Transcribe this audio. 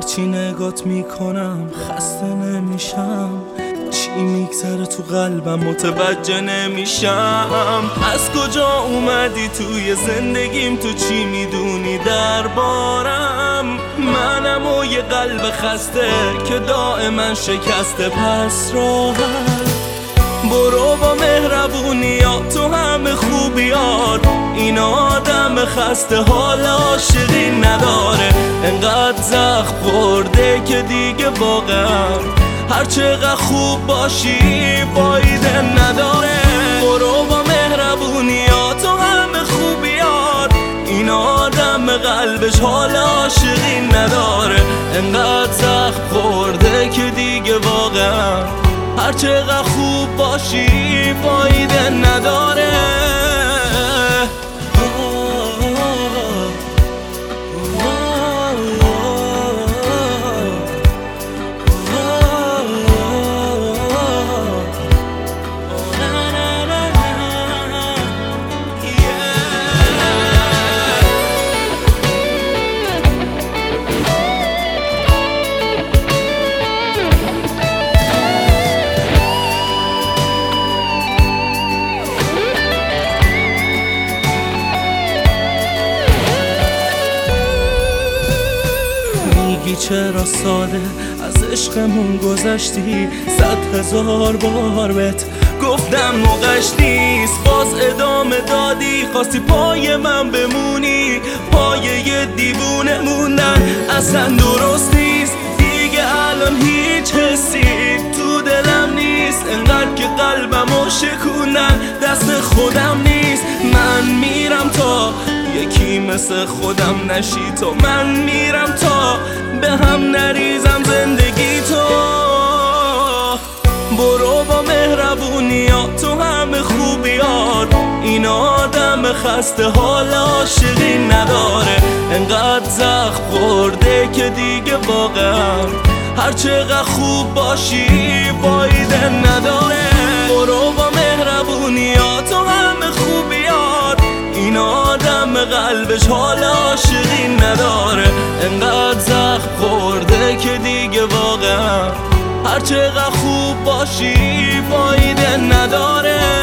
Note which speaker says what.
Speaker 1: هرچی نگات میکنم خسته نمیشم، چی میگذره تو قلبم متوجه نمیشم. از کجا اومدی توی زندگیم، تو چی میدونی دربارم؟ منم و یه قلب خسته که دائما شکسته. پس راحت برو با مهربونیات تو همه خوبیات، این آدم خسته حال عاشقی نداره. انقدر زخم خورده که دیگه واقعا هر چقدر خوب باشی فایده نداره. برو با مهربونیات تو همه خوبیات، این آدم قلبش حال عاشقی نداره. انقدر زخم خورده که دیگه واقعا هر چقدر خوب باشی فایده نداره. میگی چرا ساده از عشقمون گذشتی، 100,000 بار بهت گفتم موقعش نیست، باز ادامه دادی، خواستی پای من بمونی. پای یه دیوونه موندن اصلا درست نیست، دیگه الان هیچ حسی تو دلم نیست. انقدر که قلبمو شکوندن دست خودم نیست. من میرم تا یکی مثل خودم نشی تو، من میرم تا به هم نریزم زندگی تو. برو با مهربونیات تو همه خوبیات، این آدم خسته حال عاشقی نداره. انقدر زخم خورده که دیگه واقعا هر چقدر خوب باشی فایده نداره. برو با مهربونیات تو همه خوبیات، این آدم قلبش حال عاشقی نداره. انقدر زخم خورده که دیگه واقعا هر چقدر خوب باشی فایده نداره.